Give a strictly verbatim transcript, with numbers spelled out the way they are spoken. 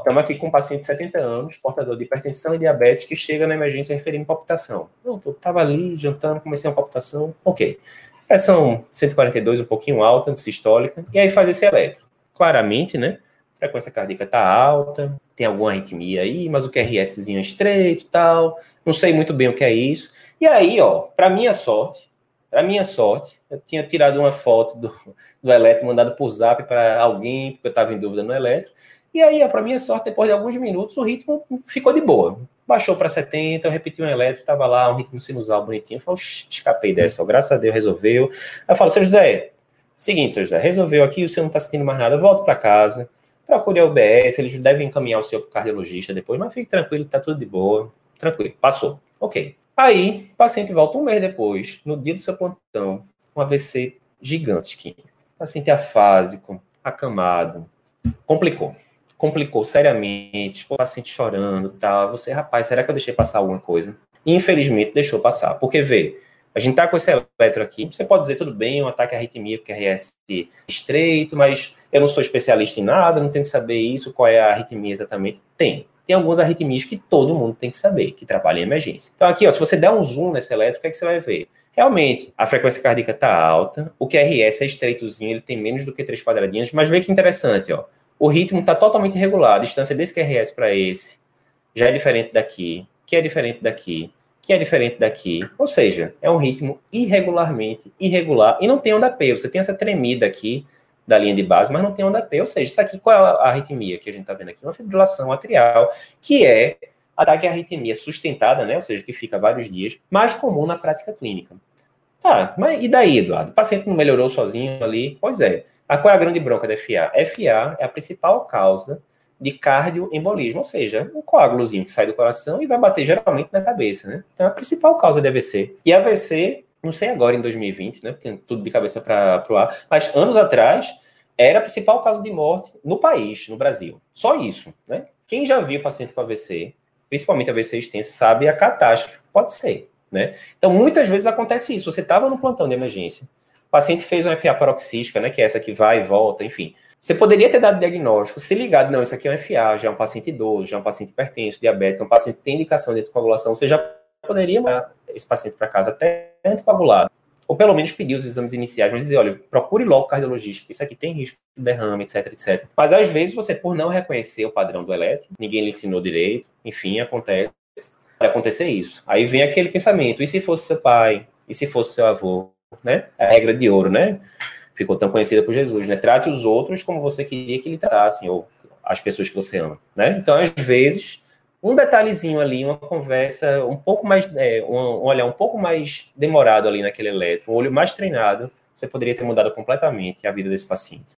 estamos aqui com um paciente de setenta anos, portador de hipertensão e diabetes, que chega na emergência referindo palpitação. Eu estava ali, jantando, comecei uma palpitação, ok. Pressão cento e quarenta e dois, um pouquinho alta, sistólica, e aí faz esse eletro. Claramente, né? A frequência cardíaca está alta, tem alguma arritmia aí, mas o Q R Szinho é estreito e tal, não sei muito bem o que é isso. E aí, ó, para minha sorte, para minha sorte, eu tinha tirado uma foto do, do eletro, mandado por zap para alguém, porque eu estava em dúvida no eletro, e aí, para minha sorte, depois de alguns minutos, o ritmo ficou de boa. Baixou para setenta, eu repeti um eletro, estava lá, um ritmo sinusal bonitinho, eu falei, escapei dessa, ó, graças a Deus resolveu. Aí eu falo, seu José, seguinte, seu José, resolveu aqui, o senhor não está sentindo mais nada, volta para casa, procure a U B S, eles devem encaminhar o seu cardiologista depois, mas fique tranquilo, está tudo de boa, tranquilo, passou, ok. Aí, o paciente volta um mês depois, no dia do seu plantão, um A V C gigante isquêmico. Paciente afásico, acamado, complicou. Complicou seriamente, o paciente chorando, tal. Você, rapaz, será que eu deixei passar alguma coisa? E, infelizmente, deixou passar. Porque, vê, a gente tá com esse eletro aqui, você pode dizer, tudo bem, um ataque à arritmia, Q R S estreito, mas eu não sou especialista em nada, não tenho que saber isso, qual é a arritmia exatamente. Tem. Tem algumas arritmias que todo mundo tem que saber, que trabalham em emergência. Então, aqui, ó, se você der um zoom nesse eletro, o que é que você vai ver? Realmente, a frequência cardíaca tá alta, o Q R S é estreitozinho, ele tem menos do que três quadradinhos, mas vê que interessante, ó. O ritmo está totalmente irregular. A distância desse Q R S para esse já é diferente daqui, que é diferente daqui, que é diferente daqui. Ou seja, é um ritmo irregularmente irregular. E não tem onda P. Você tem essa tremida aqui da linha de base, mas não tem onda P. Ou seja, isso aqui, qual é a arritmia que a gente está vendo aqui? Uma fibrilação atrial, que é ataque à arritmia sustentada, né? Ou seja, que fica vários dias, mais comum na prática clínica. Tá, mas e daí, Eduardo? O paciente não melhorou sozinho ali? Pois é. A qual é a grande bronca da F A? F A é a principal causa de cardioembolismo, ou seja, um coágulozinho que sai do coração e vai bater geralmente na cabeça, né? Então é a principal causa de A V C. E A V C, não sei agora em dois mil e vinte, né? Porque tudo de cabeça para o ar, mas anos atrás era a principal causa de morte no país, no Brasil. Só isso, né? Quem já viu paciente com A V C, principalmente A V C extenso, sabe a catástrofe que pode ser, né? Então muitas vezes acontece isso. Você estava no plantão de emergência, o paciente fez uma F A paroxística, né, que é essa que vai e volta, enfim. Você poderia ter dado diagnóstico, se ligado, não, isso aqui é um F A, já é um paciente idoso, já é um paciente hipertenso, diabético, é um paciente que tem indicação de anticoagulação, você já poderia mandar esse paciente para casa até anticoagulado. Ou pelo menos pedir os exames iniciais, mas dizer, olha, procure logo o cardiologista, que isso aqui tem risco de derrame, etc, etcétera. Mas às vezes você, por não reconhecer o padrão do eletro, ninguém lhe ensinou direito, enfim, acontece, vai acontecer isso. Aí vem aquele pensamento, e se fosse seu pai? E se fosse seu avô? Né? A regra de ouro, né? Ficou tão conhecida por Jesus, né? Trate os outros como você queria que ele tratassem, ou as pessoas que você ama, né? Então, às vezes, um detalhezinho ali, uma conversa um pouco mais, é, um, um olhar um pouco mais demorado ali naquele eletro, um olho mais treinado, você poderia ter mudado completamente a vida desse paciente.